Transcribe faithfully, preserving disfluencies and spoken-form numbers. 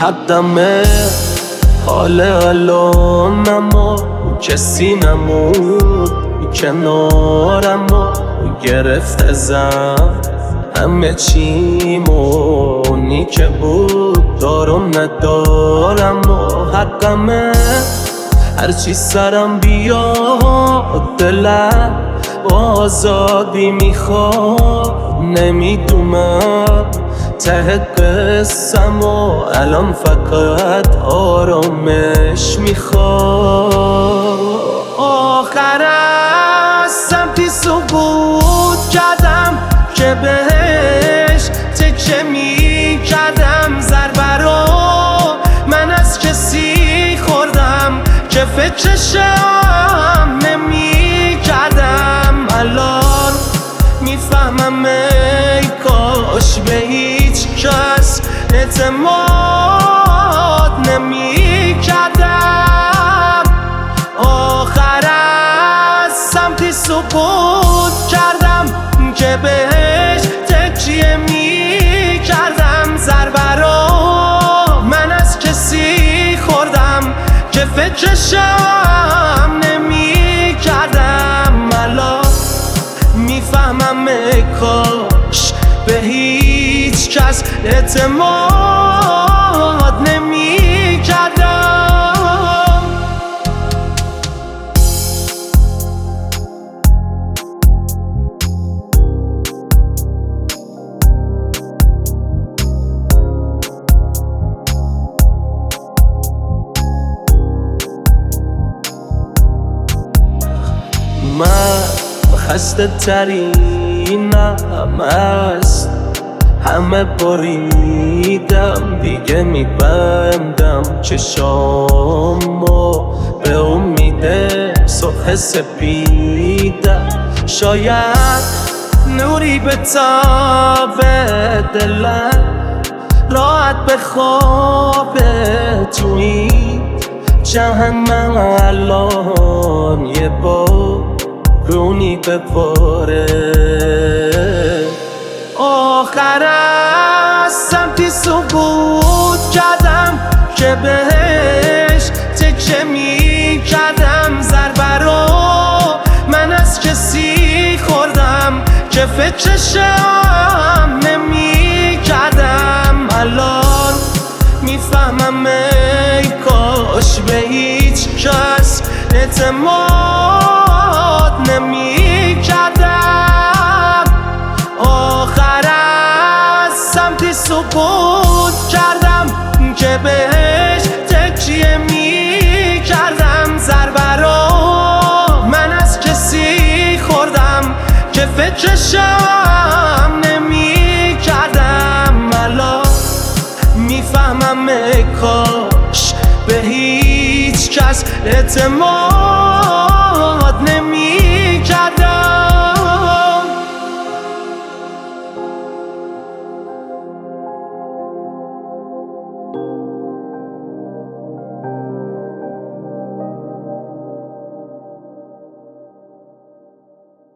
حقمه حال الان، اما کسی نمود کنارم و گرفت ازم همه چیمونی که بود دارم ندارم و حقمه هرچی سرم بیاد دلم با آزادی میخواد. نمیدونم ته قسم و الان فقط آرامش میخواد. آخر از سمتی سقوط کردم که بهش تکه میکردم ضربه رو من از کسی خوردم که فکرشم نمیکردم. الان میفهمم ای کاش به هیچ کس اعتماد نمیکردم. آخر از سمتی سقوط کردم که بهش تکیه میکردم ضربه رو من از کسی خوردم که فکرشم نمیکردم. الان میفهمم ای کاش به هیچ کس اعتماد نمیکردم. من خسته ترینم از همه بریدم دیگه میبندم چشامو به امید صبح سپیدم. شاید نوری به تاب دلم راحت به خواب توی جهنم الان یه بار رونی بباره. آخر از سمتی سقوط کردم که بهش تکه میکردم ضربه رو من از کسی خوردم که فکرشم نمیکردم. الان میفهمم ای کاش به هیچ کس اعتماد نمیکردم. آخر از سمتی سقوط کردم که بهش تکیه میکردم ضربه رو من از کسی خوردم که فکرشم نمیکردم. الان میفهمم ای کاش به هیچ کس اعتماد نمیکردم.